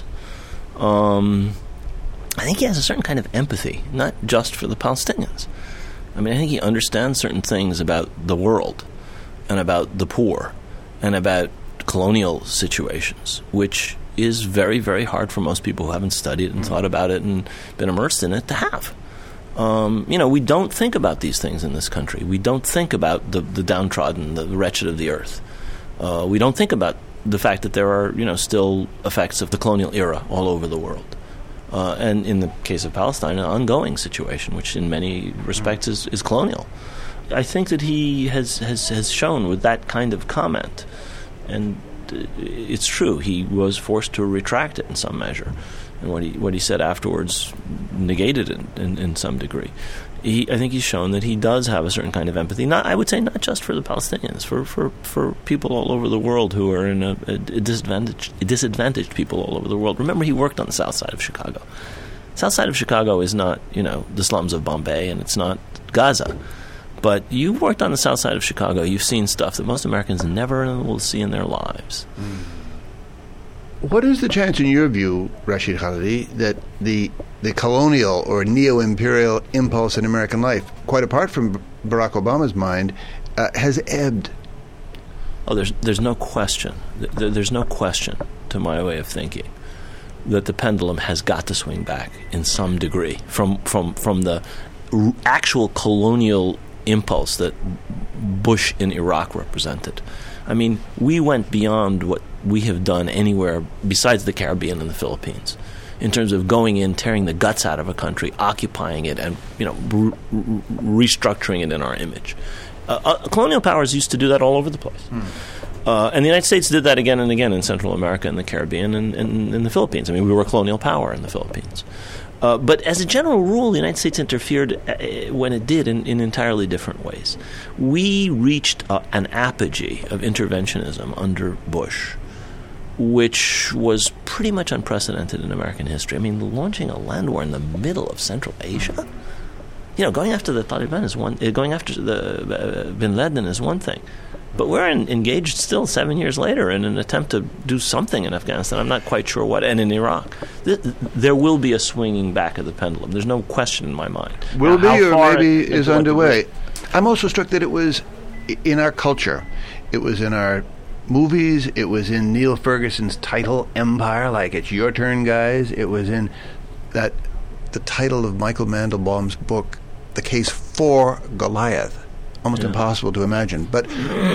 Um, I think he has a certain kind of empathy, not just for the Palestinians. I mean, I think he understands certain things about the world and about the poor and about colonial situations, which is very, very hard for most people who haven't studied and thought about it and been immersed in it to have. Um, you know, we don't think about these things in this country. We don't think about the, the downtrodden, the wretched of the earth. Uh, we don't think about the fact that there are, you know, still effects of the colonial era all over the world. Uh, and in the case of Palestine, an ongoing situation, which in many respects is, is colonial. I think that he has, has, has shown with that kind of comment, and it's true, he was forced to retract it in some measure. And what he what he said afterwards negated it in, in some degree. He, I think he's shown that he does have a certain kind of empathy. Not, I would say, not just for the Palestinians, for, for, for people all over the world who are in a, a disadvantaged, disadvantaged people all over the world. Remember, he worked on the south side of Chicago. South side of Chicago is not, you know, the slums of Bombay, and it's not Gaza. But you've worked on the south side of Chicago. You've seen stuff that most Americans never will see in their lives. Mm. What is the chance, in your view, Rashid Khalidi, that the the colonial or neo-imperial impulse in American life, quite apart from Barack Obama's mind, uh, has ebbed? Oh, there's there's no question. There's no question, to my way of thinking, that the pendulum has got to swing back in some degree from from from the r- actual colonial impulse that Bush in Iraq represented. I mean, we went beyond what we have done anywhere besides the Caribbean and the Philippines in terms of going in, tearing the guts out of a country, occupying it, and, you know, re- re- restructuring it in our image. Uh, uh, colonial powers used to do that all over the place. Hmm. Uh, and the United States did that again and again in Central America and the Caribbean and, and, and the Philippines. I mean, we were a colonial power in the Philippines. Uh, but as a general rule, the United States interfered uh, when it did in, in entirely different ways. We reached uh, an apogee of interventionism under Bush, which was pretty much unprecedented in American history. I mean, launching a land war in the middle of Central Asia? You know, going after the Taliban is one, uh, going after the uh, Bin Laden is one thing. But we're in, engaged still seven years later in an attempt to do something in Afghanistan. I'm not quite sure what. And in Iraq. Th- there will be a swinging back of the pendulum. There's no question in my mind. Will now, be or maybe it, is underway. I'm also struck that it was in our culture. It was in our movies. It was in Neil Ferguson's title, Empire, like it's your turn, guys. It was in that the title of Michael Mandelbaum's book, The Case for Goliath. Almost yeah. impossible to imagine. But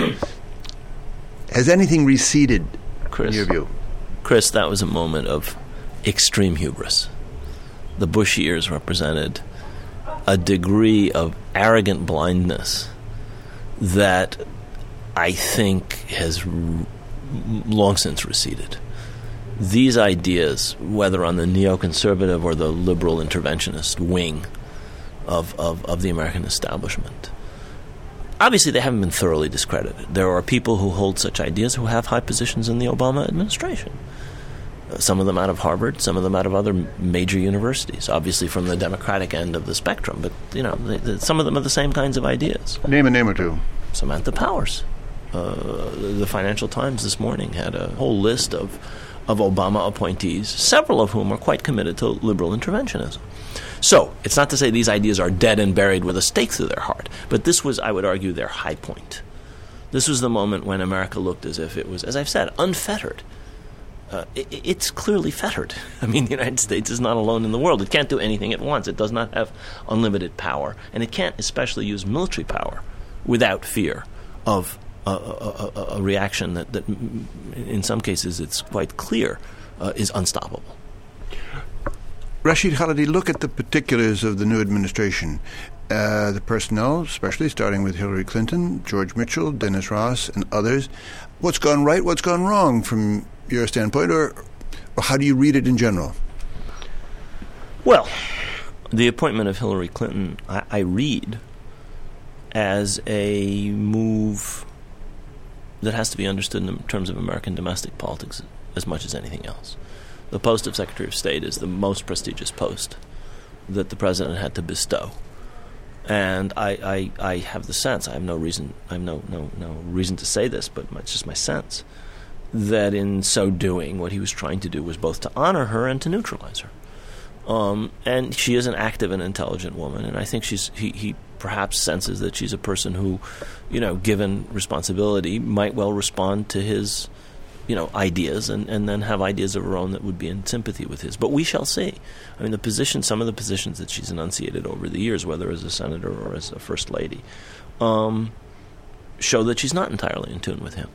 has anything receded, Chris, in your view? Chris, that was a moment of extreme hubris. The Bush years represented a degree of arrogant blindness that I think has r- long since receded. These ideas, whether on the neoconservative or the liberal interventionist wing of, of, of the American establishment, obviously they haven't been thoroughly discredited. There are people who hold such ideas who have high positions in the Obama administration. Uh, some of them out of Harvard, some of them out of other major universities, obviously from the Democratic end of the spectrum. But, you know, they, they, some of them are the same kinds of ideas. Name a name or two. Samantha Powers. Uh, the Financial Times this morning had a whole list of of Obama appointees, several of whom are quite committed to liberal interventionism. So, it's not to say these ideas are dead and buried with a stake through their heart, but this was, I would argue, their high point. This was the moment when America looked as if it was, as I've said, unfettered. Uh, it, it's clearly fettered. I mean, the United States is not alone in the world. It can't do anything at once. It does not have unlimited power, and it can't especially use military power without fear of A, a, a reaction that, that, in some cases, it's quite clear, uh, is unstoppable. Rashid Khalidi, look at the particulars of the new administration. Uh, the personnel, especially starting with Hillary Clinton, George Mitchell, Dennis Ross, and others. What's gone right, what's gone wrong from your standpoint, or, or how do you read it in general? Well, the appointment of Hillary Clinton, I, I read as a move that has to be understood in terms of American domestic politics as much as anything else. The post of Secretary of State is the most prestigious post that the president had to bestow. And I, I, I have the sense, I have no reason, I have no, no, no reason to say this, but it's just my sense, that in so doing, what he was trying to do was both to honor her and to neutralize her. Um, and she is an active and intelligent woman, and I think she's he, he perhaps senses that she's a person who, you know, given responsibility, might well respond to his, you know, ideas and, and then have ideas of her own that would be in sympathy with his. But we shall see. I mean, the position, some of the positions that she's enunciated over the years, whether as a senator or as a first lady, um, show that she's not entirely in tune with him.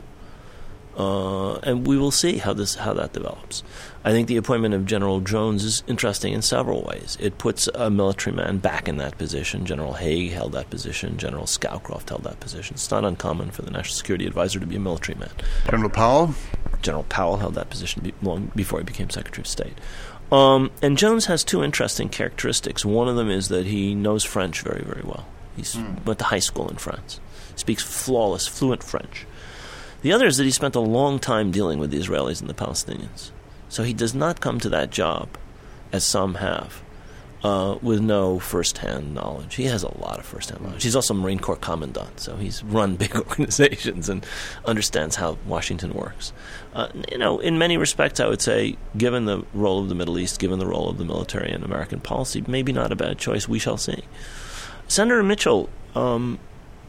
Uh, and we will see how this how that develops. I think the appointment of General Jones is interesting in several ways. It puts a military man back in that position. General Haig held that position. General Scowcroft held that position. It's not uncommon for the National Security Advisor to be a military man. General Powell? General Powell held that position be- long before he became Secretary of State. Um, and Jones has two interesting characteristics. One of them is that he knows French very, very well. He mm. went to high school in France. Speaks flawless, fluent French. The other is that he spent a long time dealing with the Israelis and the Palestinians. So he does not come to that job, as some have, uh, with no first-hand knowledge. He has a lot of first-hand knowledge. He's also a Marine Corps commandant, so he's run big organizations and understands how Washington works. Uh, you know, in many respects, I would say, given the role of the Middle East, given the role of the military in American policy, maybe not a bad choice. We shall see. Senator Mitchell, um,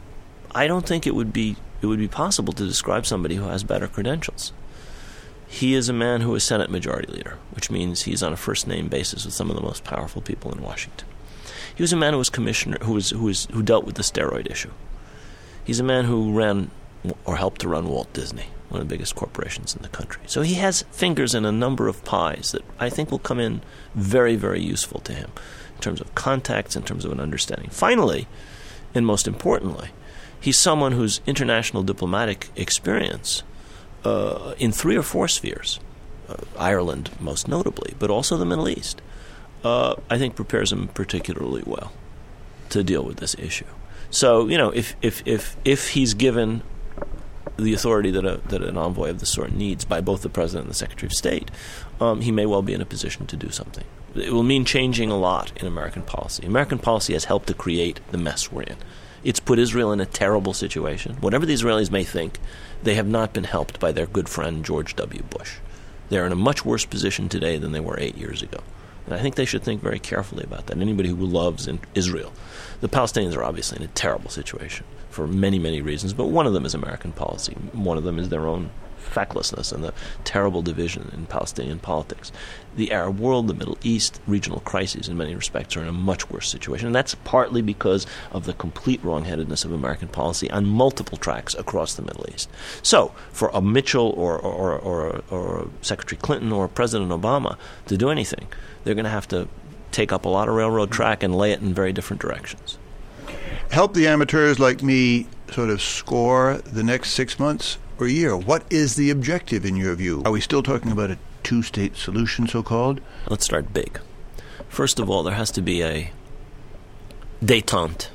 I don't think it would be it would be possible to describe somebody who has better credentials. He is a man who is Senate Majority Leader, which means he's on a first-name basis with some of the most powerful people in Washington. He was a man who was commissioner, who was who was who dealt with the steroid issue. He's a man who ran or helped to run Walt Disney, one of the biggest corporations in the country. So he has fingers in a number of pies that I think will come in very, very useful to him in terms of contacts, in terms of an understanding. Finally, and most importantly, he's someone whose international diplomatic experience uh, in three or four spheres, uh, Ireland most notably, but also the Middle East, uh, I think prepares him particularly well to deal with this issue. So, you know, if if if, if he's given the authority that a, that an envoy of the sort needs by both the President and the Secretary of State, um, he may well be in a position to do something. It will mean changing a lot in American policy. American policy has helped to create the mess we're in. It's put Israel in a terrible situation. Whatever the Israelis may think, they have not been helped by their good friend George W. Bush. They're in a much worse position today than they were eight years ago. And I think they should think very carefully about that. Anybody who loves in Israel. The Palestinians are obviously in a terrible situation for many, many reasons, but one of them is American policy. One of them is their own fecklessness and the terrible division in Palestinian politics. The Arab world, the Middle East, regional crises in many respects are in a much worse situation. And that's partly because of the complete wrongheadedness of American policy on multiple tracks across the Middle East. So for a Mitchell or, or, or, or Secretary Clinton or President Obama to do anything, they're going to have to take up a lot of railroad track and lay it in very different directions. Help the amateurs like me sort of score the next six months. or a year. What is the objective in your view? Are we still talking about a two-state solution, so-called? Let's start big. First of all, there has to be a détente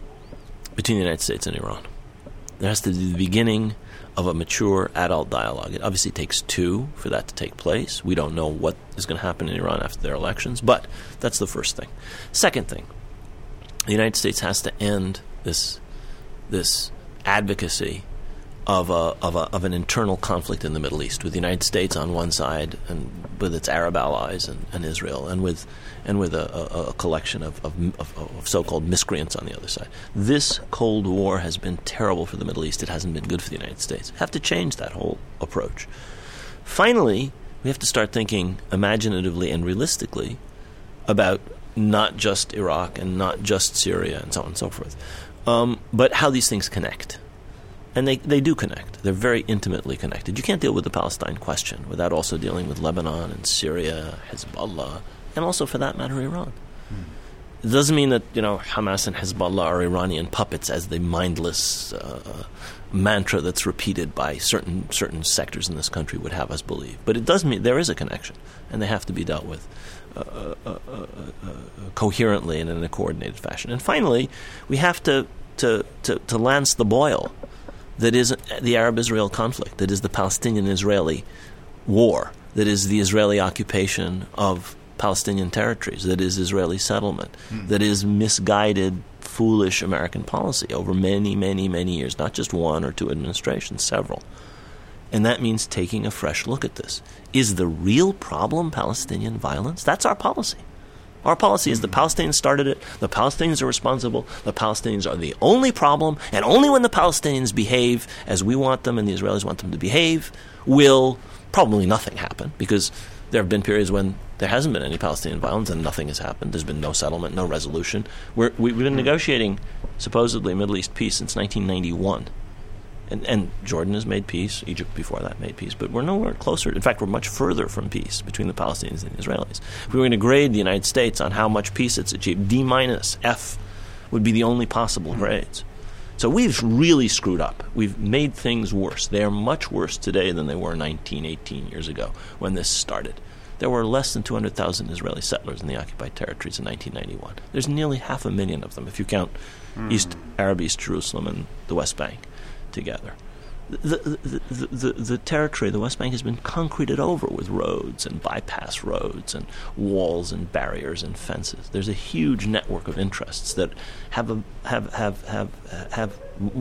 between the United States and Iran. There has to be the beginning of a mature adult dialogue. It obviously takes two for that to take place. We don't know what is going to happen in Iran after their elections, but that's the first thing. Second thing, the United States has to end this this advocacy of a, of a of an internal conflict in the Middle East, with the United States on one side and with its Arab allies and, and Israel, and with and with a, a, a collection of, of, of, of so-called miscreants on the other side. This Cold War has been terrible for the Middle East. It hasn't been good for the United States. We have to change that whole approach. Finally, we have to start thinking imaginatively and realistically about not just Iraq and not just Syria and so on and so forth, um, but how these things connect. And they, they do connect. They're very intimately connected. You can't deal with the Palestine question without also dealing with Lebanon and Syria, Hezbollah, and also, for that matter, Iran. Hmm. It doesn't mean that, you know, Hamas and Hezbollah are Iranian puppets, as the mindless uh, mantra that's repeated by certain certain sectors in this country would have us believe. But it does mean there is a connection, and they have to be dealt with uh, uh, uh, uh, uh, coherently and in a coordinated fashion. And finally, we have to to, to, to lance the boil that is the Arab-Israel conflict, that is the Palestinian-Israeli war, that is the Israeli occupation of Palestinian territories, that is Israeli settlement, mm. that is misguided, foolish American policy over many, many, many years, not just one or two administrations, several. And that means taking a fresh look at this. Is the real problem Palestinian violence? That's our policy. Our policy is the Palestinians started it, the Palestinians are responsible, the Palestinians are the only problem, and only when the Palestinians behave as we want them and the Israelis want them to behave will probably nothing happen, because there have been periods when there hasn't been any Palestinian violence and nothing has happened. There's been no settlement, no resolution. We're, we've been negotiating supposedly Middle East peace since nineteen ninety-one. And, and Jordan has made peace. Egypt before that made peace. But we're nowhere closer. In fact, we're much further from peace between the Palestinians and the Israelis. If we were going to grade the United States on how much peace it's achieved, D minus, F would be the only possible grades. So we've really screwed up. We've made things worse. They are much worse today than they were nineteen, eighteen years ago when this started. There were less than two hundred thousand Israeli settlers in the occupied territories in nineteen ninety-one. There's nearly half a million of them, if you count mm. East Arab East Jerusalem and the West Bank together. The, the, the, the, the territory, the West Bank, has been concreted over with roads and bypass roads and walls and barriers and fences. There's a huge network of interests that have a, have have have have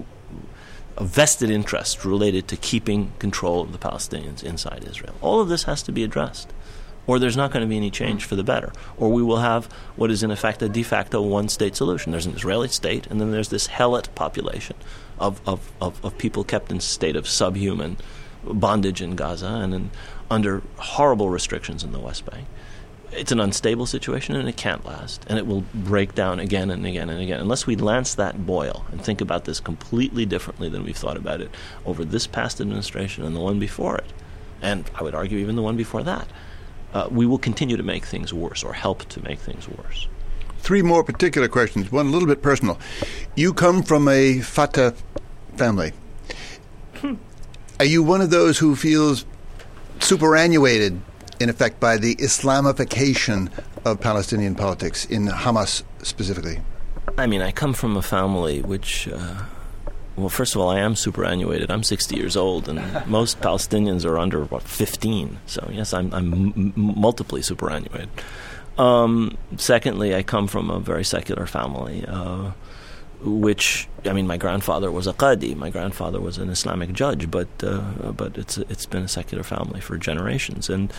a vested interest related to keeping control of the Palestinians inside Israel. All of this has to be addressed, or there's not going to be any change for the better, or we will have what is in effect a de facto one-state solution. There's an Israeli state, and then there's this helot population of, of, of, of people kept in a state of subhuman bondage in Gaza and in, under horrible restrictions in the West Bank. It's an unstable situation, and it can't last, and it will break down again and again and again. Unless we lance that boil and think about this completely differently than we've thought about it over this past administration and the one before it, and I would argue even the one before that, Uh, we will continue to make things worse, or help to make things worse. Three more particular questions, one a little bit personal. You come from a Fatah family. Hmm. Are you one of those who feels superannuated, in effect, by the Islamification of Palestinian politics, in Hamas specifically? I mean, I come from a family which... Uh, Well, first of all, I am superannuated. I'm sixty years old, and most Palestinians are under, what, fifteen. So, yes, I'm, I'm m- multiply superannuated. Um, secondly, I come from a very secular family, uh, which, I mean, my grandfather was a qadi. My grandfather was an Islamic judge, but uh, but it's it's been a secular family for generations. And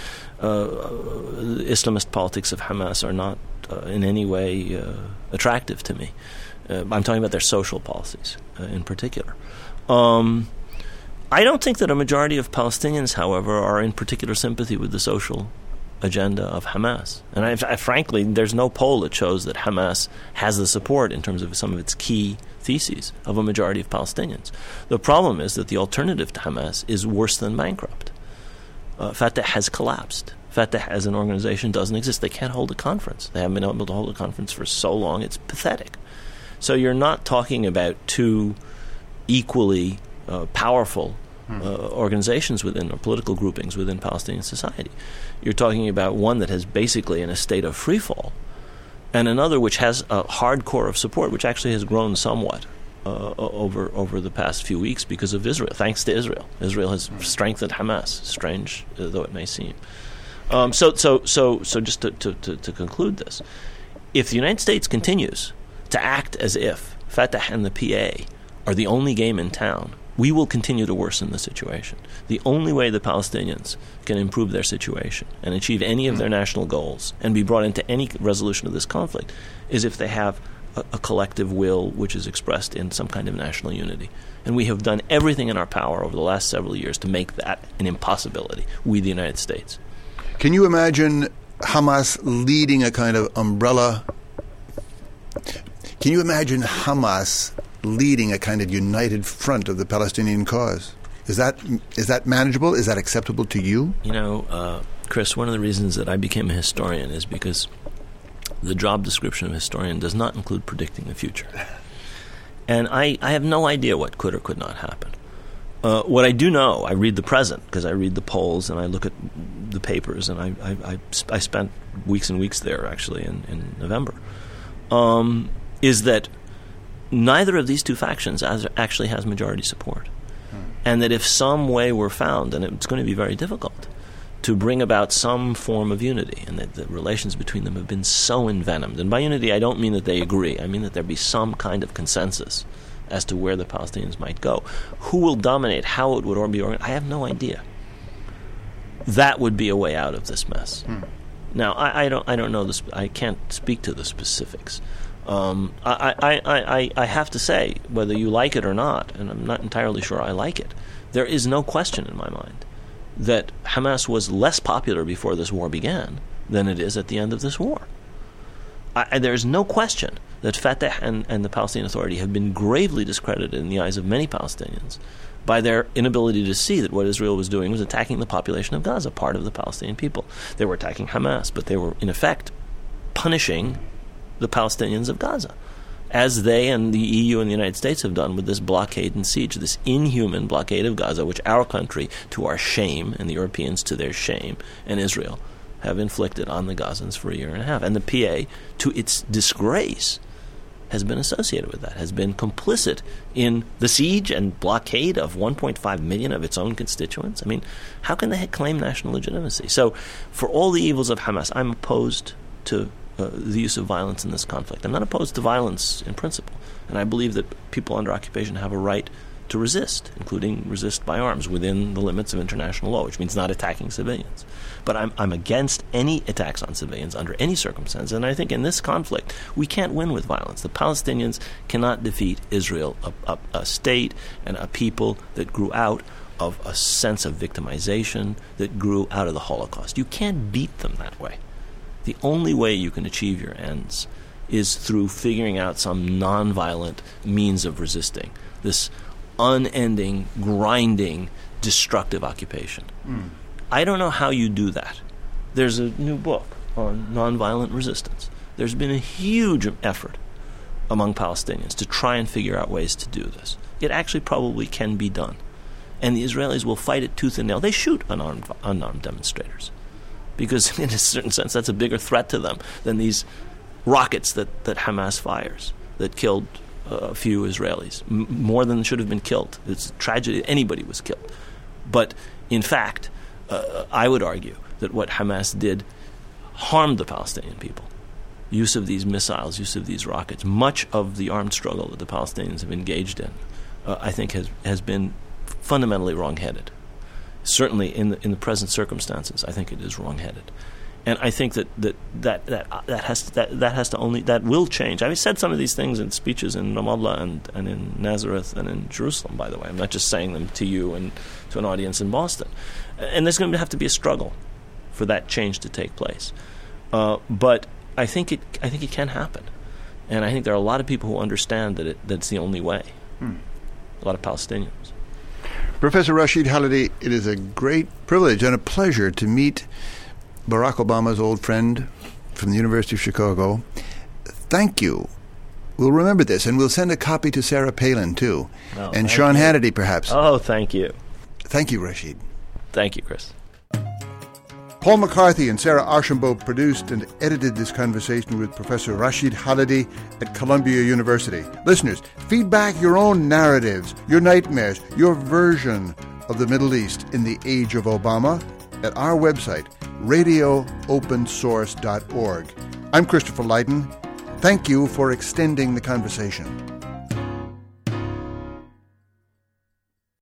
uh, Islamist politics of Hamas are not uh, in any way uh, attractive to me. Uh, I'm talking about their social policies uh, in particular. Um, I don't think that a majority of Palestinians, however, are in particular sympathy with the social agenda of Hamas. And I, I, frankly, there's no poll that shows that Hamas has the support in terms of some of its key theses of a majority of Palestinians. The problem is that the alternative to Hamas is worse than bankrupt. Uh, Fatah has collapsed. Fatah as an organization doesn't exist. They can't hold a conference. They haven't been able to hold a conference for so long. It's pathetic. So you're not talking about two equally uh, powerful hmm. uh, organizations within, or political groupings within Palestinian society. You're talking about one that has basically in a state of free fall, and another which has a hard core of support, which actually has grown somewhat uh, over over the past few weeks because of Israel, thanks to Israel. Israel has strengthened Hamas, strange uh, though it may seem. Um, so, so, so, so, just to, to, to, to conclude this, if the United States continues to act as if Fatah and the P A are the only game in town, we will continue to worsen the situation. The only way the Palestinians can improve their situation and achieve any of their national goals and be brought into any resolution of this conflict is if they have a, a collective will which is expressed in some kind of national unity. And we have done everything in our power over the last several years to make that an impossibility, we, the United States. Can you imagine Hamas leading a kind of umbrella? Can you imagine Hamas leading a kind of united front of the Palestinian cause? Is that is that manageable? Is that acceptable to you? You know, uh, Chris, one of the reasons that I became a historian is because the job description of a historian does not include predicting the future. And I, I have no idea what could or could not happen. Uh, what I do know, I read the present because I read the polls and I look at the papers, and I I, I, I spent weeks and weeks there actually in, in November, um, is that neither of these two factions as, actually has majority support. Hmm. And that if some way were found, and it's going to be very difficult, to bring about some form of unity, and that the relations between them have been so envenomed. And by unity, I don't mean that they agree. I mean that there be some kind of consensus as to where the Palestinians might go. Who will dominate, how it would be organized, I have no idea. That would be a way out of this mess. Hmm. Now, I, I don't I don't know this. I can't speak to the specifics. Um, I, I, I, I have to say, whether you like it or not, and I'm not entirely sure I like it, there is no question in my mind that Hamas was less popular before this war began than it is at the end of this war. I, there's no question that Fatah and, and the Palestinian Authority have been gravely discredited in the eyes of many Palestinians by their inability to see that what Israel was doing was attacking the population of Gaza, part of the Palestinian people. They were attacking Hamas, but they were, in effect, punishing the Palestinians of Gaza, as they and the E U and the United States have done with this blockade and siege, this inhuman blockade of Gaza, which our country, to our shame, and the Europeans to their shame, and Israel, have inflicted on the Gazans for a year and a half. And the P A, to its disgrace, has been associated with that, has been complicit in the siege and blockade of one point five million of its own constituents. I mean, how can they claim national legitimacy? So, for all the evils of Hamas, I'm opposed to Uh, the use of violence in this conflict. I'm not opposed to violence in principle, and I believe that people under occupation have a right to resist, including resist by arms within the limits of international law, which means not attacking civilians. But I'm, I'm against any attacks on civilians under any circumstance, and I think in this conflict we can't win with violence. The Palestinians cannot defeat Israel, a, a, a state and a people that grew out of a sense of victimization, that grew out of the Holocaust. You can't beat them that way. The only way you can achieve your ends is through figuring out some nonviolent means of resisting this unending, grinding, destructive occupation. Mm. I don't know how you do that. There's a new book on nonviolent resistance. There's been a huge effort among Palestinians to try and figure out ways to do this. It actually probably can be done. And the Israelis will fight it tooth and nail. They shoot unarmed, unarmed demonstrators, because in a certain sense that's a bigger threat to them than these rockets that, that Hamas fires that killed uh, a few Israelis, M- more than should have been killed. It's a tragedy anybody was killed. But in fact, uh, I would argue that what Hamas did harmed the Palestinian people. Use of these missiles, use of these rockets, much of the armed struggle that the Palestinians have engaged in, uh, I think has, has been fundamentally wrong-headed. Certainly, in the in the present circumstances, I think it is wrong-headed, and I think that that that that, that has to, that that has to only that will change. I've said some of these things in speeches in Ramallah and, and in Nazareth and in Jerusalem. By the way, I'm not just saying them to you and to an audience in Boston. And there's going to have to be a struggle for that change to take place. Uh, but I think it I think it can happen, and I think there are a lot of people who understand that it that's the only way. Hmm. A lot of Palestinians. Professor Rashid Khalidi, it is a great privilege and a pleasure to meet Barack Obama's old friend from the University of Chicago. Thank you. We'll remember this, and we'll send a copy to Sarah Palin, too, oh, and Sean you. Hannity, perhaps. Oh, thank you. Thank you, Rashid. Thank you, Chris. Paul McCarthy and Sarah Archambault produced and edited this conversation with Professor Rashid Khalidi at Columbia University. Listeners, feedback your own narratives, your nightmares, your version of the Middle East in the age of Obama at our website, radio open source dot org. I'm Christopher Lydon. Thank you for extending the conversation.